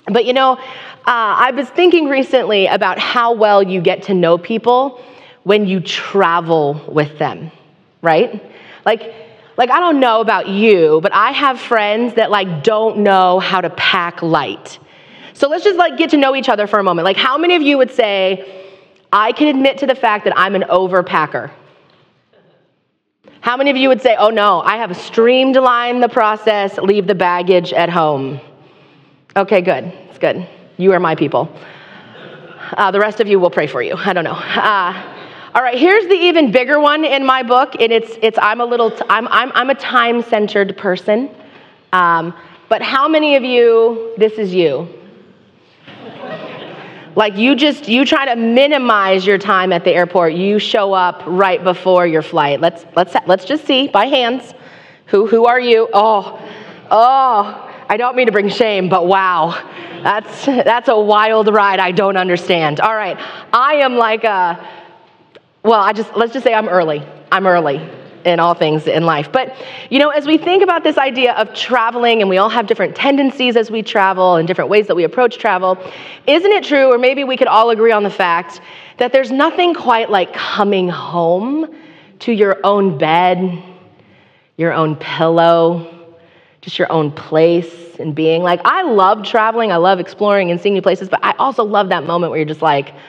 But I was thinking recently about how well you get to know people when you travel with them, right? Like I don't know about you, but I have friends that don't know how to pack light. So let's just get to know each other for a moment. How many of you would say, I can admit to the fact that I'm an overpacker? How many of you would say, oh no, I have streamlined the process, leave the baggage at home? Okay, good. It's good. You are my people. The rest of you will pray for you. I don't know. All right, here's the even bigger one in my book, and I'm a time-centered person. But how many of you, this is you? You try to minimize your time at the airport. You show up right before your flight. Let's just see by hands. Who are you? Oh, I don't mean to bring shame, but wow. That's a wild ride I don't understand. All right. I am let's just say I'm early. I'm early in all things in life. But, as we think about this idea of traveling, and we all have different tendencies as we travel and different ways that we approach travel, isn't it true, or maybe we could all agree on the fact, that there's nothing quite like coming home to your own bed, your own pillow, just your own place, and being I love traveling, I love exploring and seeing new places, but I also love that moment where you're just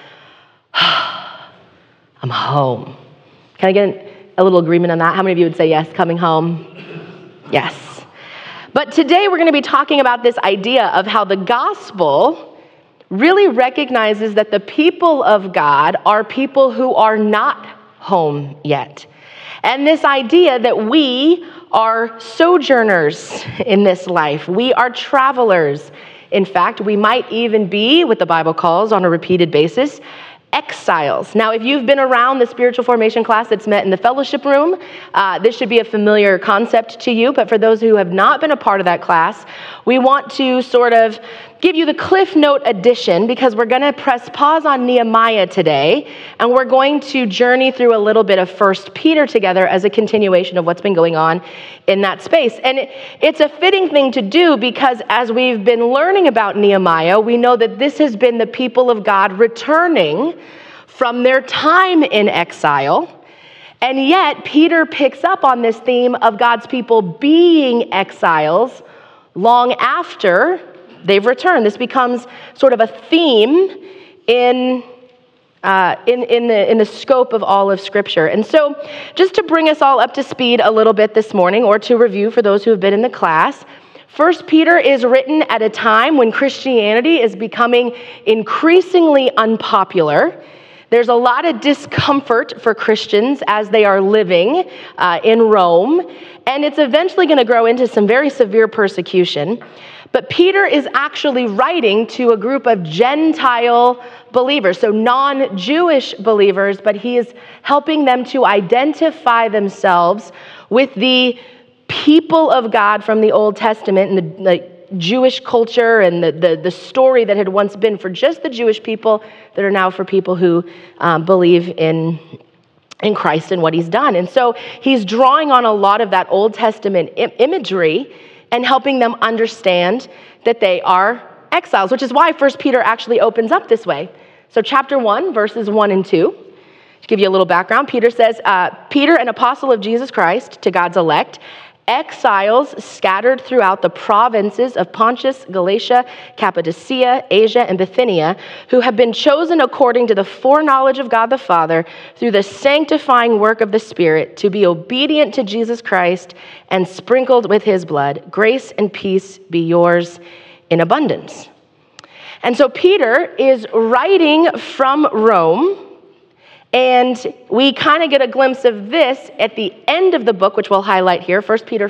I'm home. Can I get a little agreement on that? How many of you would say yes, coming home? Yes. But today we're going to be talking about this idea of how the gospel really recognizes that the people of God are people who are not home yet. And this idea that we are sojourners in this life. We are travelers. In fact, we might even be, what the Bible calls on a repeated basis, exiles. Now, if you've been around the spiritual formation class that's met in the fellowship room, this should be a familiar concept to you. But for those who have not been a part of that class, we want to sort of give you the Cliff Note edition, because we're going to press pause on Nehemiah today, and we're going to journey through a little bit of 1 Peter together as a continuation of what's been going on in that space. And it's a fitting thing to do, because as we've been learning about Nehemiah, we know that this has been the people of God returning from their time in exile. And yet, Peter picks up on this theme of God's people being exiles long after they've returned. This becomes sort of a theme in the scope of all of Scripture. And so, just to bring us all up to speed a little bit this morning, or to review for those who have been in the class, 1 Peter is written at a time when Christianity is becoming increasingly unpopular. There's a lot of discomfort for Christians as they are living in Rome, and it's eventually going to grow into some very severe persecution. But Peter is actually writing to a group of Gentile believers, so non-Jewish believers, but he is helping them to identify themselves with the people of God from the Old Testament and the Jewish culture and the story that had once been for just the Jewish people that are now for people who believe in Christ and what he's done. And so he's drawing on a lot of that Old Testament imagery and helping them understand that they are exiles, which is why 1 Peter actually opens up this way. So chapter 1, verses 1 and 2, to give you a little background, Peter says, Peter, an apostle of Jesus Christ, to God's elect, exiles scattered throughout the provinces of Pontus, Galatia, Cappadocia, Asia, and Bithynia, who have been chosen according to the foreknowledge of God the Father through the sanctifying work of the Spirit to be obedient to Jesus Christ and sprinkled with his blood. Grace and peace be yours in abundance. And so Peter is writing from Rome. And we kind of get a glimpse of this at the end of the book, which we'll highlight here. 1 Peter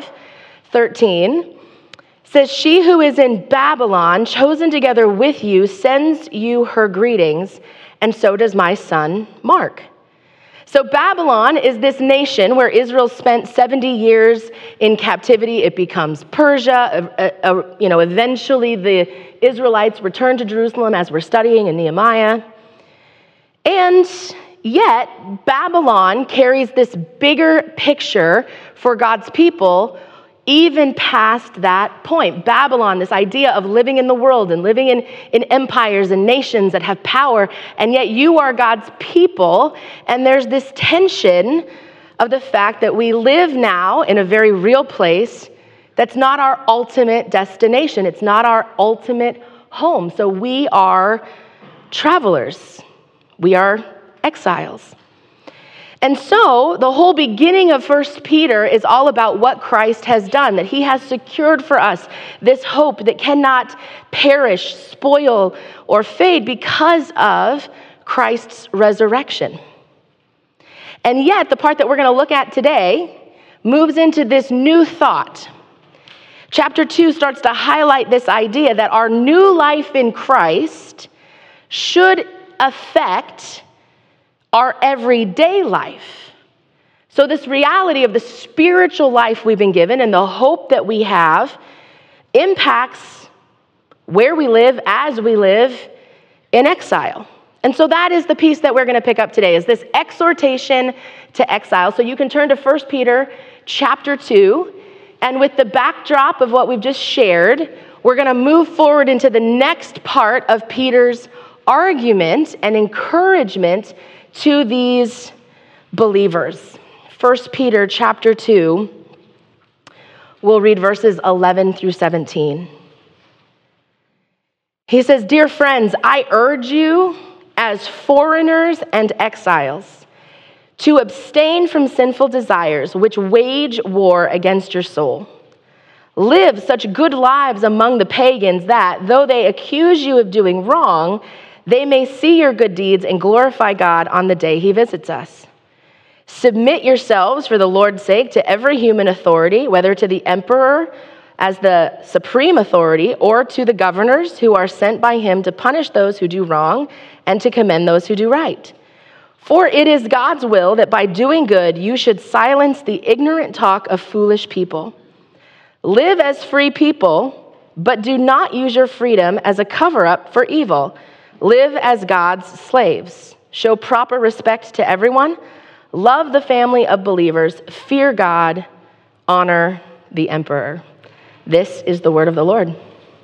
5:13 says, she who is in Babylon, chosen together with you, sends you her greetings, and so does my son Mark. So Babylon is this nation where Israel spent 70 years in captivity. It becomes Persia. Eventually the Israelites return to Jerusalem, as we're studying in Nehemiah. And yet, Babylon carries this bigger picture for God's people even past that point. Babylon, this idea of living in the world and living in empires and nations that have power, and yet you are God's people, and there's this tension of the fact that we live now in a very real place that's not our ultimate destination. It's not our ultimate home. So we are travelers. We are exiles. And so the whole beginning of 1 Peter is all about what Christ has done, that he has secured for us this hope that cannot perish, spoil, or fade because of Christ's resurrection. And yet, the part that we're going to look at today moves into this new thought. Chapter 2 starts to highlight this idea that our new life in Christ should affect our everyday life. So this reality of the spiritual life we've been given and the hope that we have impacts where we live as we live in exile. And so that is the piece that we're going to pick up today, is this exhortation to exile. So you can turn to 1 Peter chapter 2, and with the backdrop of what we've just shared, we're going to move forward into the next part of Peter's argument and encouragement to these believers. 1 Peter chapter 2, we'll read verses 11 through 17. He says, "Dear friends, I urge you as foreigners and exiles to abstain from sinful desires which wage war against your soul. Live such good lives among the pagans that, though they accuse you of doing wrong, they may see your good deeds and glorify God on the day he visits us. Submit yourselves for the Lord's sake to every human authority, whether to the emperor as the supreme authority or to the governors who are sent by him to punish those who do wrong and to commend those who do right. For it is God's will that by doing good you should silence the ignorant talk of foolish people. Live as free people, but do not use your freedom as a cover-up for evil. Live as God's slaves. Show proper respect to everyone. Love the family of believers. Fear God. Honor the emperor." This is the word of the Lord.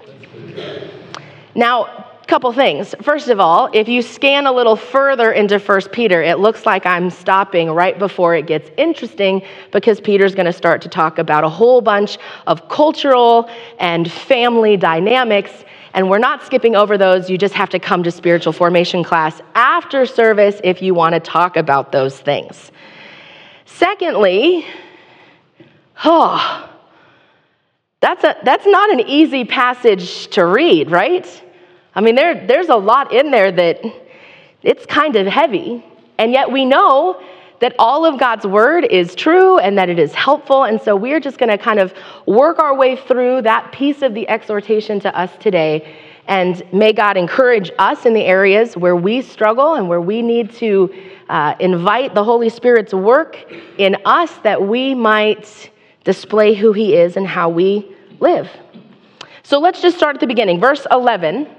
Now, a couple things. First of all, if you scan a little further into 1 Peter, it looks like I'm stopping right before it gets interesting, because Peter's going to start to talk about a whole bunch of cultural and family dynamics. And we're not skipping over those. You just have to come to spiritual formation class after service if you want to talk about those things. Secondly, that's not an easy passage to read, right? I mean, there's a lot in there that it's kind of heavy. And yet we know that all of God's word is true and that it is helpful. And so we're just going to kind of work our way through that piece of the exhortation to us today. And may God encourage us in the areas where we struggle and where we need to invite the Holy Spirit's work in us, that we might display who he is and how we live. So let's just start at the beginning. Verse 11,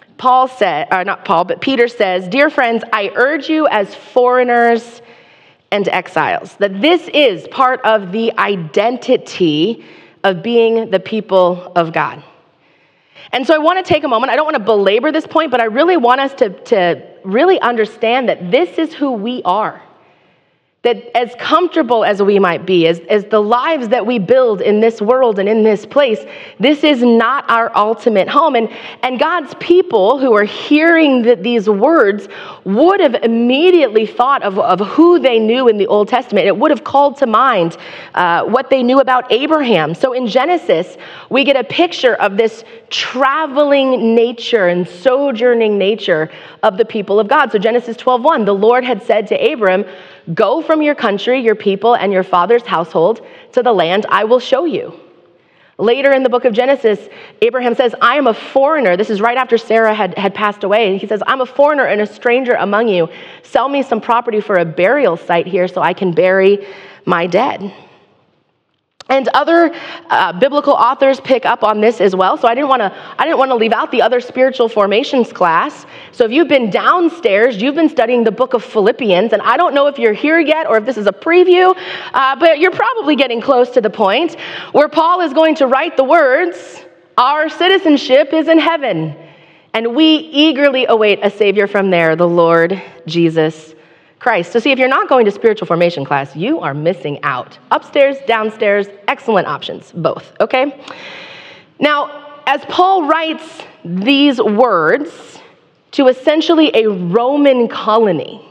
Peter says, "Dear friends, I urge you as foreigners and exiles," that this is part of the identity of being the people of God. And so I want to take a moment. I don't want to belabor this point, but I really want us to really understand that this is who we are. That as comfortable as we might be, as the lives that we build in this world and in this place, this is not our ultimate home. And God's people who are hearing these words would have immediately thought of who they knew in the Old Testament. It would have called to mind what they knew about Abraham. So in Genesis, we get a picture of this traveling nature and sojourning nature of the people of God. So Genesis 12:1, the Lord had said to Abram, "Go from your country, your people, and your father's household to the land I will show you." Later in the book of Genesis, Abraham says, "I am a foreigner." This is right after Sarah had passed away. He says, "I'm a foreigner and a stranger among you. Sell me some property for a burial site here so I can bury my dead." And other biblical authors pick up on this as well. So I didn't want to leave out the other spiritual formations class. So if you've been downstairs, you've been studying the book of Philippians, and I don't know if you're here yet or if this is a preview, but you're probably getting close to the point where Paul is going to write the words, "Our citizenship is in heaven, and we eagerly await a Savior from there, the Lord Jesus Christ." So see, if you're not going to spiritual formation class, you are missing out. Upstairs, downstairs, excellent options, both, okay? Now, as Paul writes these words to essentially a Roman colony,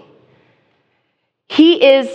he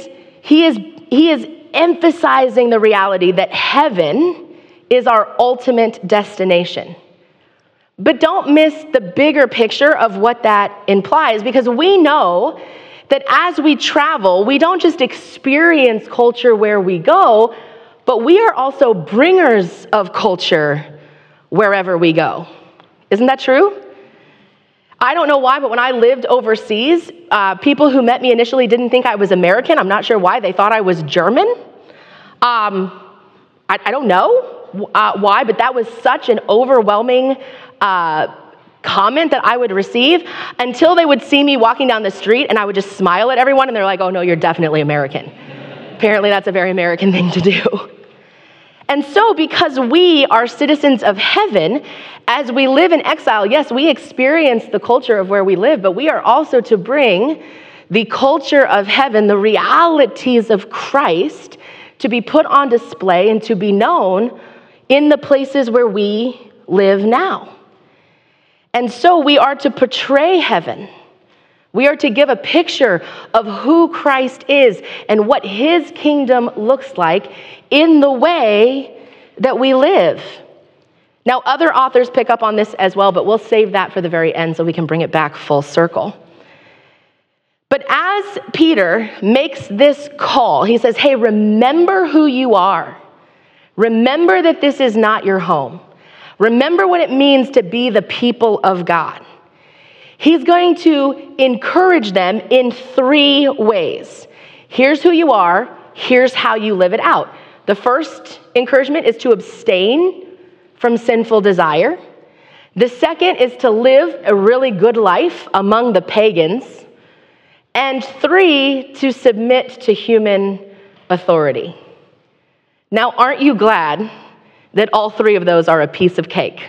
is emphasizing the reality that heaven is our ultimate destination. But don't miss the bigger picture of what that implies, because we know that as we travel, we don't just experience culture where we go, but we are also bringers of culture wherever we go. Isn't that true? I don't know why, but when I lived overseas, people who met me initially didn't think I was American. I'm not sure why. They thought I was German. I don't know why, but that was such an overwhelming comment that I would receive until they would see me walking down the street and I would just smile at everyone and they're like, "Oh no, you're definitely American." Apparently that's a very American thing to do. And so because we are citizens of heaven, as we live in exile, yes, we experience the culture of where we live, but we are also to bring the culture of heaven, the realities of Christ, to be put on display and to be known in the places where we live now. And so we are to portray heaven. We are to give a picture of who Christ is and what his kingdom looks like in the way that we live. Now, other authors pick up on this as well, but we'll save that for the very end so we can bring it back full circle. But as Peter makes this call, he says, "Hey, remember who you are. Remember that this is not your home. Remember what it means to be the people of God." He's going to encourage them in 3 ways. Here's who you are. Here's how you live it out. The first encouragement is to abstain from sinful desire. The second is to live a really good life among the pagans. And 3, to submit to human authority. Now, aren't you glad that all 3 of those are a piece of cake?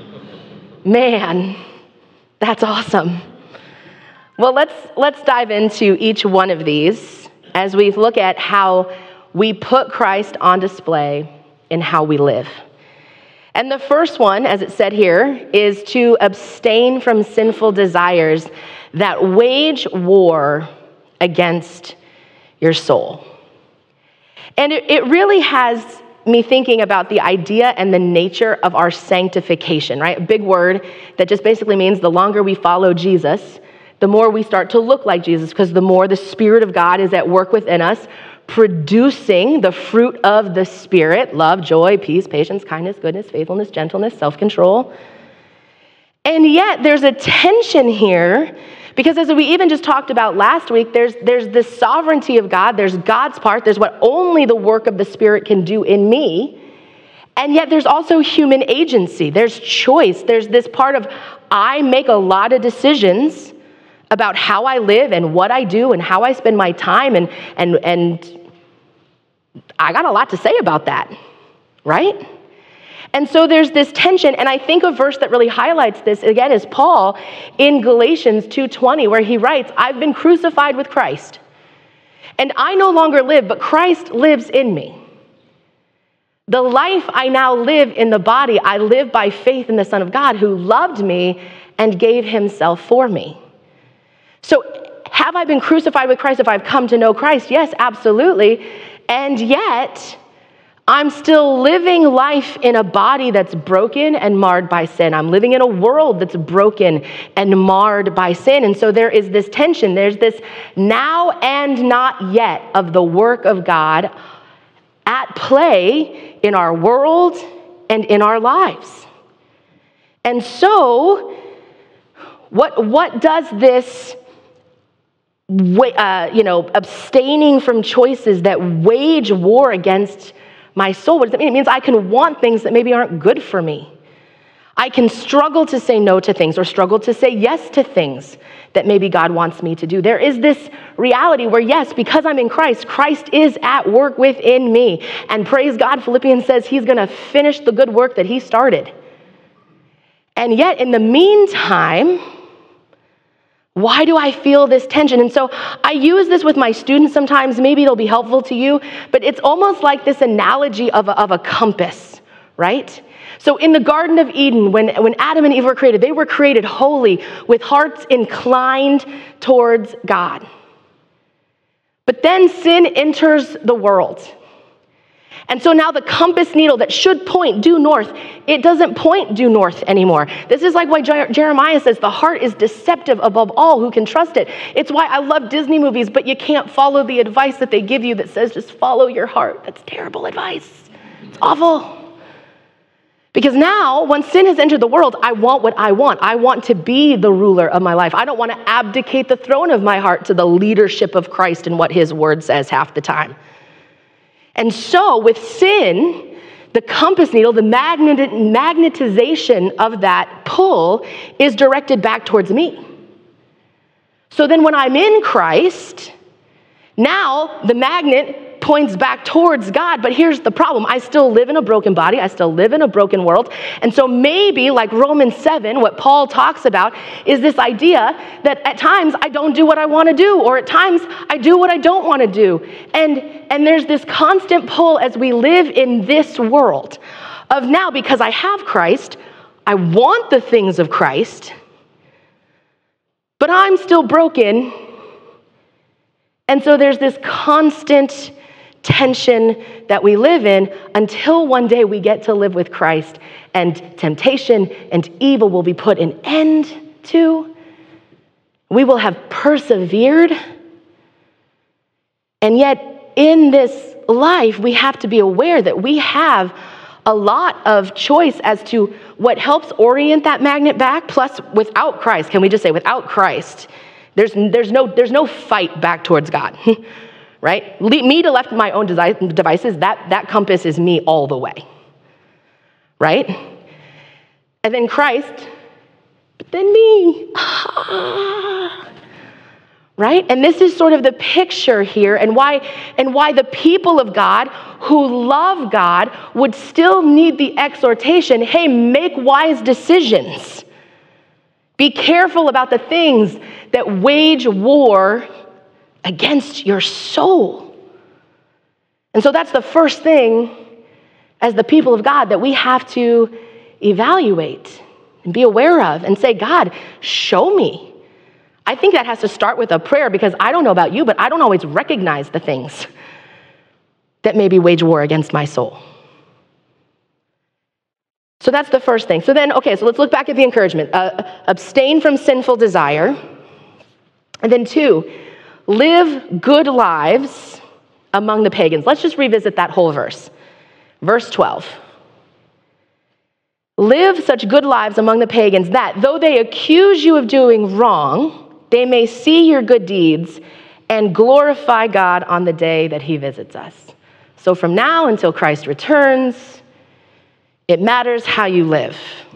Man, that's awesome. Well, let's dive into each one of these as we look at how we put Christ on display in how we live. And the first one, as it said here, is to abstain from sinful desires that wage war against your soul. And it really has me thinking about the idea and the nature of our sanctification, right? A big word that just basically means the longer we follow Jesus, the more we start to look like Jesus, because the more the Spirit of God is at work within us, producing the fruit of the Spirit: love, joy, peace, patience, kindness, goodness, faithfulness, gentleness, self-control. And yet there's a tension here, because as we even just talked about last week, there's the sovereignty of God, there's God's part, there's what only the work of the Spirit can do in me, and yet there's also human agency, there's choice, there's this part of I make a lot of decisions about how I live and what I do and how I spend my time, and I got a lot to say about that, right? And so there's this tension, and I think a verse that really highlights this, again, is Paul in Galatians 2:20, where he writes, "I've been crucified with Christ, and I no longer live, but Christ lives in me. The life I now live in the body, I live by faith in the Son of God, who loved me and gave himself for me." So have I been crucified with Christ if I've come to know Christ? Yes, absolutely. And yet, I'm still living life in a body that's broken and marred by sin. I'm living in a world that's broken and marred by sin. And so there is this tension. There's this now and not yet of the work of God at play in our world and in our lives. And so, what does this abstaining from choices that wage war against my soul. What does it mean? It means I can want things that maybe aren't good for me. I can struggle to say no to things or struggle to say yes to things that maybe God wants me to do. There is this reality where, yes, because I'm in Christ, Christ is at work within me. And praise God, Philippians says he's going to finish the good work that he started. And yet, in the meantime, why do I feel this tension? And so I use this with my students sometimes. Maybe it'll be helpful to you, but it's almost like this analogy of a compass, right? So in the Garden of Eden, when Adam and Eve were created, they were created holy with hearts inclined towards God. But then sin enters the world. And so now the compass needle that should point due north, it doesn't point due north anymore. This is like why Jeremiah says the heart is deceptive above all. Who can trust it? It's why I love Disney movies, but you can't follow the advice that they give you that says just follow your heart. That's terrible advice. It's awful. Because now, when sin has entered the world, I want what I want. I want to be the ruler of my life. I don't want to abdicate the throne of my heart to the leadership of Christ and what his word says half the time. And so with sin, the compass needle, the magnetization of that pull is directed back towards me. So then when I'm in Christ, now the magnet points back towards God, but here's the problem. I still live in a broken body. I still live in a broken world. And so maybe like Romans 7, what Paul talks about is this idea that at times I don't do what I want to do, or at times I do what I don't want to do. And there's this constant pull as we live in this world of now, because I have Christ, I want the things of Christ, but I'm still broken. And so there's this constant tension that we live in until one day we get to live with Christ and temptation and evil will be put an end to. We will have persevered. And yet in this life, we have to be aware that we have a lot of choice as to what helps orient that magnet back. Plus, without Christ, can we just say without Christ, there's no fight back towards God. Right? Me to left my own devices, that compass is me all the way. Right? And then Christ, but then me. Right? And this is sort of the picture here and why the people of God who love God would still need the exhortation, hey, make wise decisions. Be careful about the things that wage war against your soul. And so that's the first thing as the people of God that we have to evaluate and be aware of and say, God, show me. I think that has to start with a prayer because I don't know about you, but I don't always recognize the things that maybe wage war against my soul. So that's the first thing. So then, okay, so let's look back at the encouragement. Abstain from sinful desire. And then 2, live good lives among the pagans. Let's just revisit that whole verse. Verse 12. Live such good lives among the pagans that, though they accuse you of doing wrong, they may see your good deeds and glorify God on the day that he visits us. So from now until Christ returns, it matters how you live.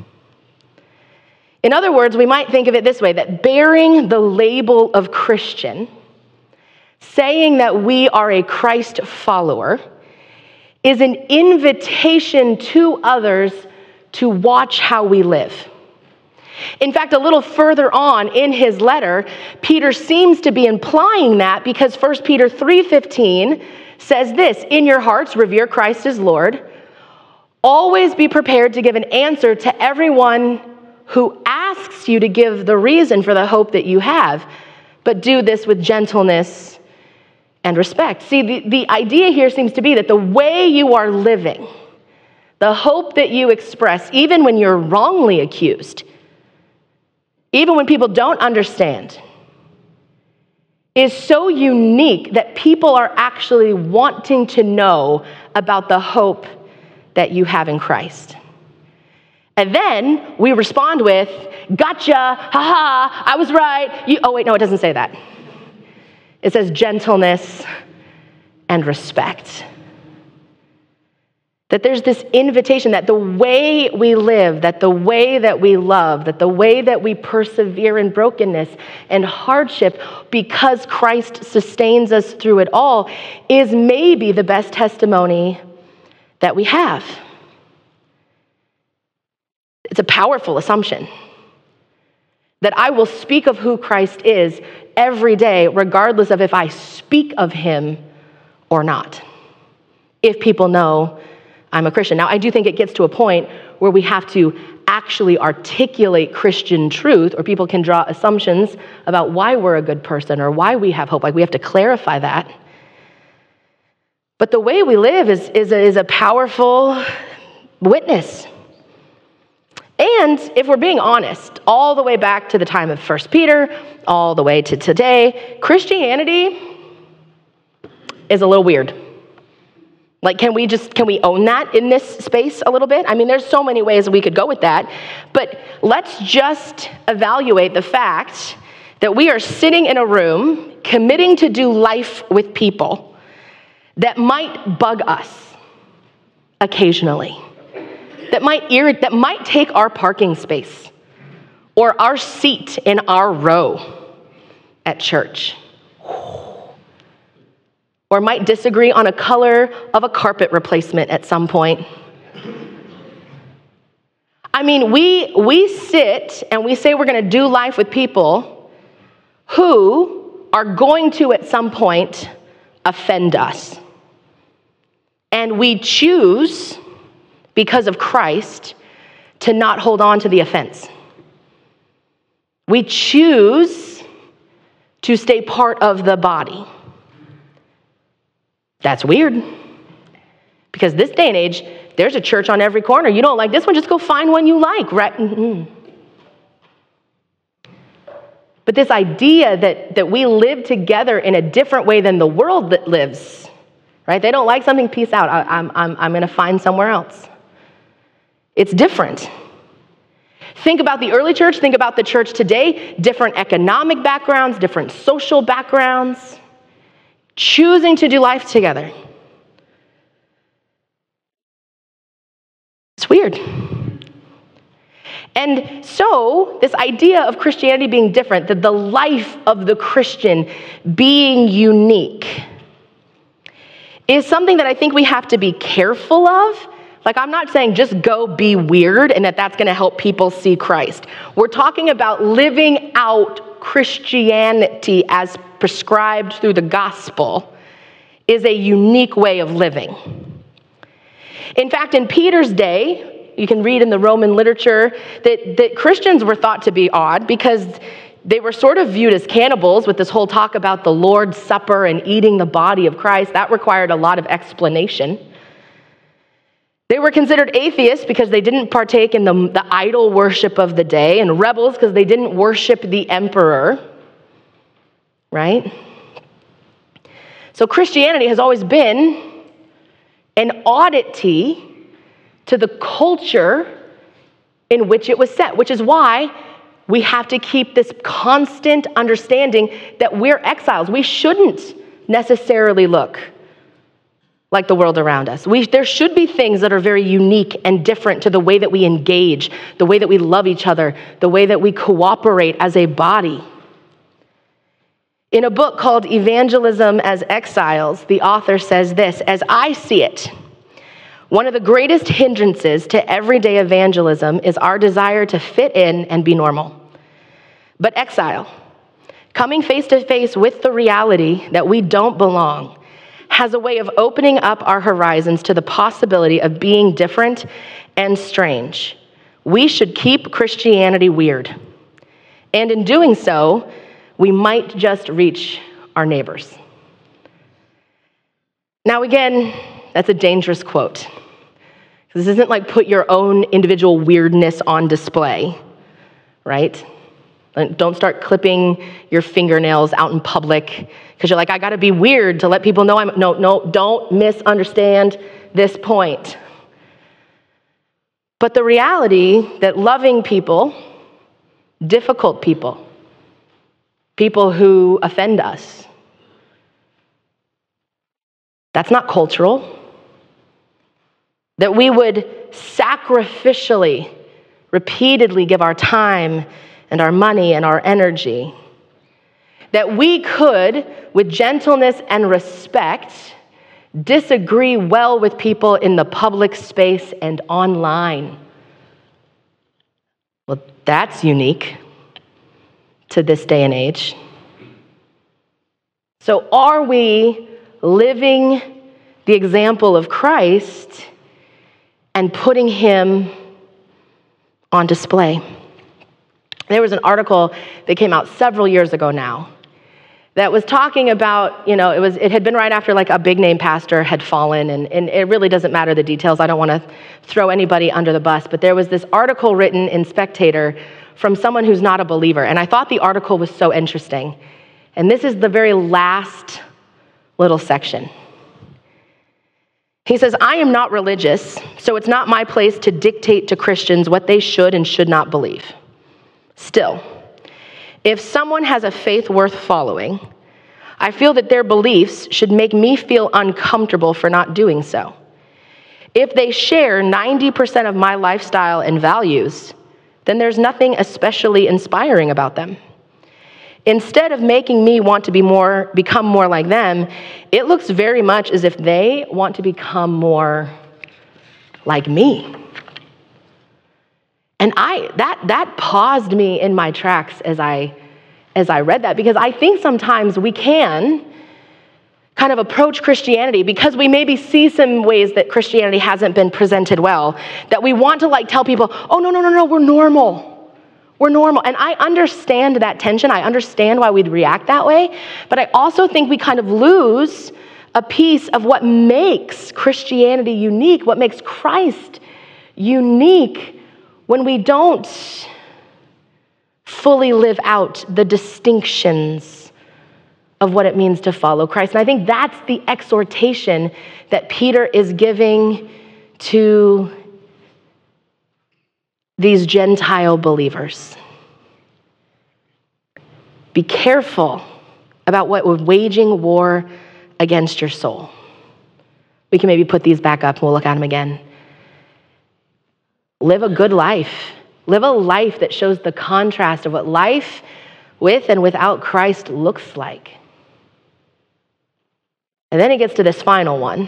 In other words, we might think of it this way, that bearing the label of Christian, saying that we are a Christ follower, is an invitation to others to watch how we live. In fact, a little further on in his letter, Peter seems to be implying that because 1 Peter 3:15 says this, in your hearts, revere Christ as Lord. Always be prepared to give an answer to everyone who asks you to give the reason for the hope that you have, but do this with gentleness and respect. See, the idea here seems to be that the way you are living, the hope that you express, even when you're wrongly accused, even when people don't understand, is so unique that people are actually wanting to know about the hope that you have in Christ. And then we respond with, gotcha, haha, I was right. Oh wait, no, it doesn't say that. It says gentleness and respect. That there's this invitation that the way we live, that the way that we love, that the way that we persevere in brokenness and hardship because Christ sustains us through it all is maybe the best testimony that we have. It's a powerful assumption that I will speak of who Christ is every day, regardless of if I speak of him or not, if people know I'm a Christian. Now, I do think it gets to a point where we have to actually articulate Christian truth, or people can draw assumptions about why we're a good person or why we have hope. Like, we have to clarify that. But the way we live is a powerful witness. And if we're being honest, all the way back to the time of 1 Peter, all the way to today, Christianity is a little weird. Like, can we own that in this space a little bit? I mean, there's so many ways we could go with that, but let's just evaluate the fact that we are sitting in a room committing to do life with people that might bug us occasionally, that might take our parking space or our seat in our row at church, or might disagree on a color of a carpet replacement at some point. I mean, we sit and we say we're going to do life with people who are going to, at some point, offend us. And we choose, because of Christ, to not hold on to the offense. We choose to stay part of the body. That's weird. Because this day and age, there's a church on every corner. You don't like this one, just go find one you like, right? Mm-hmm. But this idea that we live together in a different way than the world that lives, right? They don't like something, peace out. I'm going to find somewhere else. It's different. Think about the early church, think about the church today, different economic backgrounds, different social backgrounds, choosing to do life together. It's weird. And so, this idea of Christianity being different, that the life of the Christian being unique, is something that I think we have to be careful of. Like, I'm not saying just go be weird and that's going to help people see Christ. We're talking about living out Christianity as prescribed through the gospel is a unique way of living. In fact, in Peter's day, you can read in the Roman literature that Christians were thought to be odd because they were sort of viewed as cannibals with this whole talk about the Lord's Supper and eating the body of Christ. That required a lot of explanation. They were considered atheists because they didn't partake in the idol worship of the day, and rebels because they didn't worship the emperor, right? So Christianity has always been an oddity to the culture in which it was set, which is why we have to keep this constant understanding that we're exiles. We shouldn't necessarily look like the world around us. There should be things that are very unique and different to the way that we engage, the way that we love each other, the way that we cooperate as a body. In a book called Evangelism as Exiles, the author says this: as I see it, one of the greatest hindrances to everyday evangelism is our desire to fit in and be normal. But exile, coming face to face with the reality that we don't belong, has a way of opening up our horizons to the possibility of being different and strange. We should keep Christianity weird. And in doing so, we might just reach our neighbors. Now again, that's a dangerous quote. This isn't like put your own individual weirdness on display, right? Don't start clipping your fingernails out in public because you're like, I got to be weird to let people know I'm... No, don't misunderstand this point. But the reality that loving people, difficult people, people who offend us, that's not cultural. that we would sacrificially, repeatedly give our time and our money and our energy, that we could, with gentleness and respect, disagree well with people in the public space and online. Well, that's unique to this day and age. So are we living the example of Christ and putting him on display? There was an article that came out several years ago now that was talking about, it had been right after like a big name pastor had fallen, and it really doesn't matter the details. I don't want to throw anybody under the bus, but there was this article written in Spectator from someone who's not a believer, and I thought the article was so interesting. And this is the very last little section. He says, "I am not religious, so it's not my place to dictate to Christians what they should and should not believe. Still, if someone has a faith worth following, I feel that their beliefs should make me feel uncomfortable for not doing so. If they share 90% of my lifestyle and values, then there's nothing especially inspiring about them. Instead of making me want to become more like them, it looks very much as if they want to become more like me." And that paused me in my tracks as I read that, because I think sometimes we can kind of approach Christianity because we maybe see some ways that Christianity hasn't been presented well, that we want to tell people, "Oh, no, we're normal. We're normal." And I understand that tension. I understand why we'd react that way. But I also think we kind of lose a piece of what makes Christianity unique, what makes Christ unique, when we don't fully live out the distinctions of what it means to follow Christ. And I think that's the exhortation that Peter is giving to these Gentile believers. Be careful about what we're waging war against your soul. We can maybe put these back up and we'll look at them again. Live a good life. Live a life that shows the contrast of what life with and without Christ looks like. And then it gets to this final one.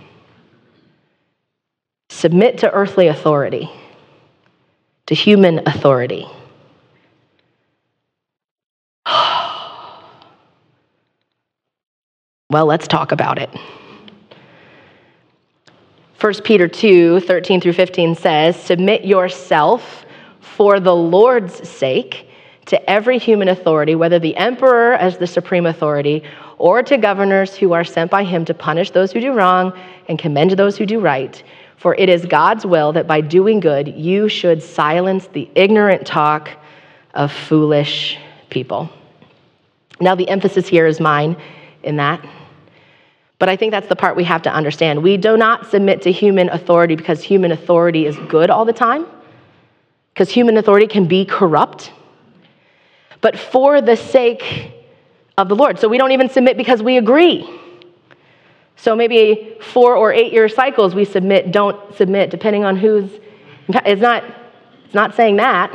Submit to earthly authority, to human authority. Well, let's talk about it. 1 Peter 2, 13 through 15 says, "Submit yourself for the Lord's sake to every human authority, whether the emperor as the supreme authority, or to governors who are sent by him to punish those who do wrong and commend those who do right. For it is God's will that by doing good, you should silence the ignorant talk of foolish people." Now, the emphasis here is mine in that. But I think that's the part we have to understand. We do not submit to human authority because human authority is good all the time, because human authority can be corrupt, but for the sake of the Lord. So we don't even submit because we agree. So maybe 4 or 8 year cycles we submit, don't submit, depending on who's. It's not saying that.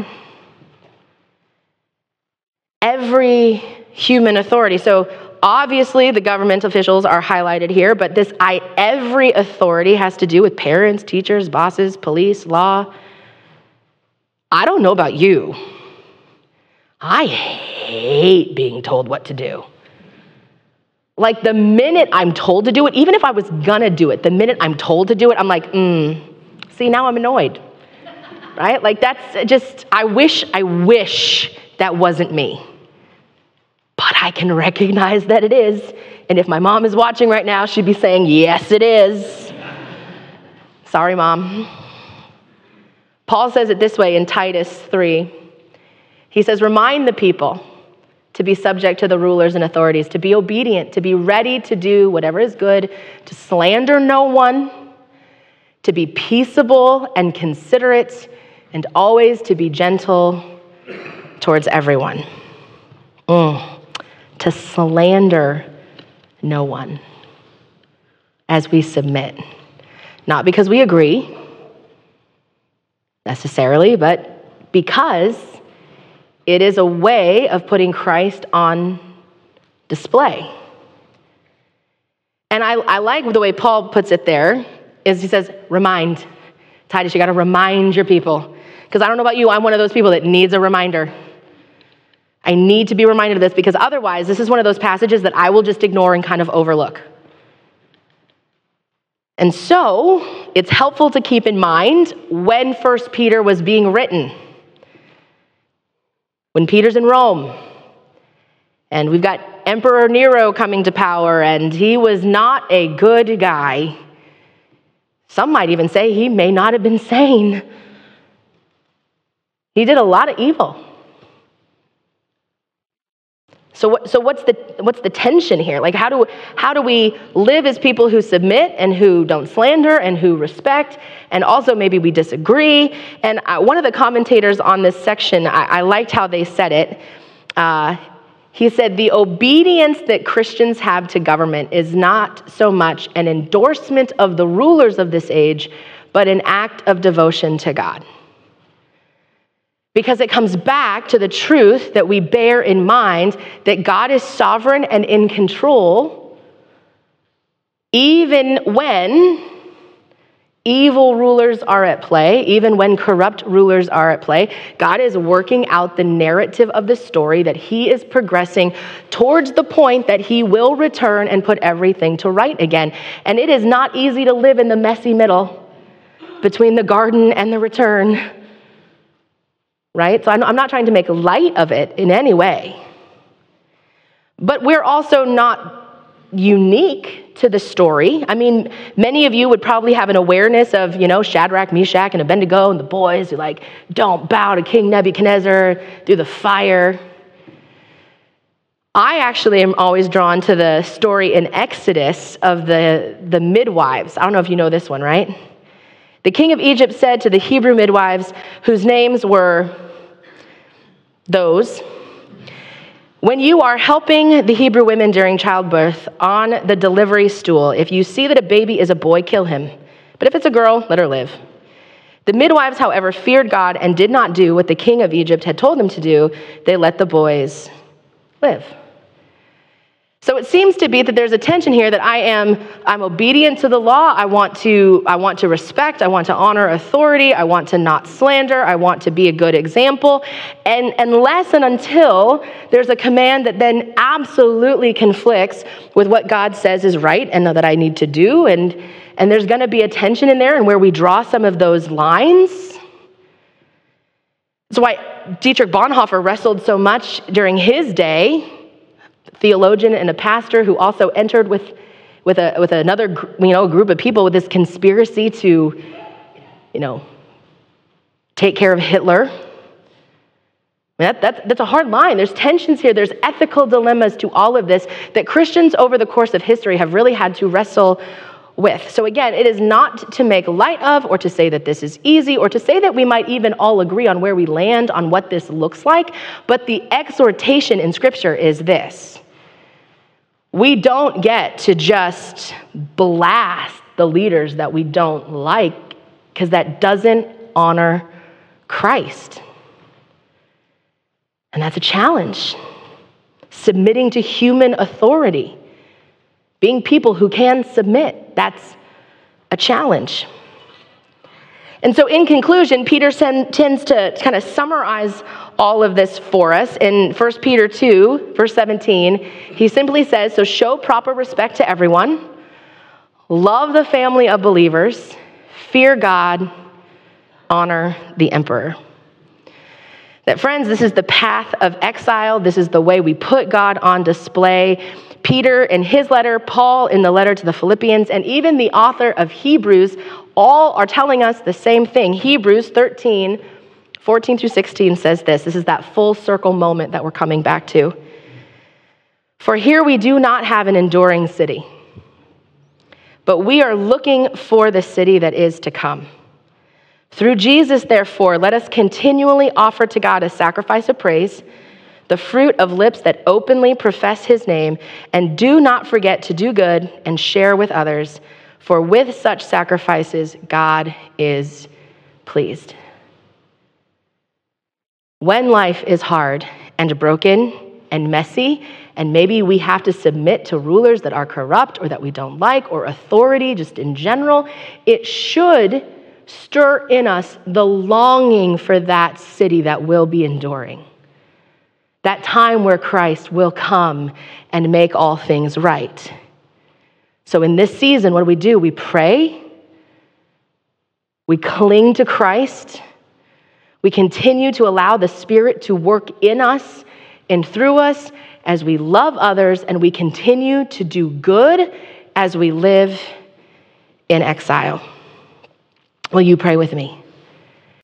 Every human authority. So obviously the government officials are highlighted here, but every authority has to do with parents, teachers, bosses, police, law. I don't know about you. I hate being told what to do. Like the minute I'm told to do it, even if I was gonna do it, the minute I'm told to do it, I'm like, see, now I'm annoyed, right? Like that's just, I wish that wasn't me. But I can recognize that it is. And if my mom is watching right now, she'd be saying, yes, it is. Sorry, Mom. Paul says it this way in Titus 3. He says, remind the people to be subject to the rulers and authorities, to be obedient, to be ready to do whatever is good, to slander no one, to be peaceable and considerate, and always to be gentle towards everyone. To slander no one as we submit. Not because we agree necessarily, but because it is a way of putting Christ on display. And I like the way Paul puts it there, is he says, remind. Titus, you got to remind your people. Because I don't know about you, I'm one of those people that needs a reminder. I need to be reminded of this, because otherwise, this is one of those passages that I will just ignore and kind of overlook. And so, it's helpful to keep in mind when 1 Peter was being written. When Peter's in Rome, and we've got Emperor Nero coming to power, and he was not a good guy. Some might even say he may not have been sane. He did a lot of evil. So what's the tension here? Like, how do we live as people who submit and who don't slander and who respect, and also maybe we disagree? And one of the commentators on this section, I liked how they said it. He said, the obedience that Christians have to government is not so much an endorsement of the rulers of this age, but an act of devotion to God. Because it comes back to the truth that we bear in mind that God is sovereign and in control, even when evil rulers are at play, even when corrupt rulers are at play. God is working out the narrative of the story, that he is progressing towards the point that he will return and put everything to right again. And it is not easy to live in the messy middle between the garden and the return. Right? So I'm not trying to make light of it in any way. But we're also not unique to the story. I mean, many of you would probably have an awareness of, Shadrach, Meshach, and Abednego and the boys who don't bow to King Nebuchadnezzar through the fire. I actually am always drawn to the story in Exodus of the midwives. I don't know if you know this one, right? The king of Egypt said to the Hebrew midwives, whose names were those, when you are helping the Hebrew women during childbirth on the delivery stool, if you see that a baby is a boy, kill him. But if it's a girl, let her live. The midwives, however, feared God and did not do what the king of Egypt had told them to do. They let the boys live. So it seems to be that there's a tension here that I'm obedient to the law. I want to respect. I want to honor authority. I want to not slander. I want to be a good example. And unless and until there's a command that then absolutely conflicts with what God says is right and that I need to do, and there's going to be a tension in there and where we draw some of those lines. That's why Dietrich Bonhoeffer wrestled so much during his day. Theologian and a pastor who also entered with another group of people with this conspiracy to take care of Hitler. That's a hard line. There's tensions here. There's ethical dilemmas to all of this that Christians over the course of history have really had to wrestle with. So again, it is not to make light of or to say that this is easy or to say that we might even all agree on where we land on what this looks like, but the exhortation in Scripture is this. We don't get to just blast the leaders that we don't like, because that doesn't honor Christ. And that's a challenge. Submitting to human authority. Being people who can submit, that's a challenge. And so in conclusion, Peter tends to kind of summarize all of this for us. In 1 Peter 2, verse 17, he simply says, so show proper respect to everyone, love the family of believers, fear God, honor the emperor. That, friends, this is the path of exile. This is the way we put God on display. Peter in his letter, Paul in the letter to the Philippians, and even the author of Hebrews all are telling us the same thing. Hebrews 13, 14 through 16 says this. This is that full circle moment that we're coming back to. For here we do not have an enduring city, but we are looking for the city that is to come. Through Jesus, therefore, let us continually offer to God a sacrifice of praise, the fruit of lips that openly profess his name, and do not forget to do good and share with others, For with such sacrifices, God is pleased. When life is hard and broken and messy, and maybe we have to submit to rulers that are corrupt or that we don't like, or authority just in general, it should stir in us the longing for that city that will be enduring. That time where Christ will come and make all things right. So in this season, what do? We pray. We cling to Christ. We continue to allow the Spirit to work in us and through us as we love others, and we continue to do good as we live in exile. Will you pray with me?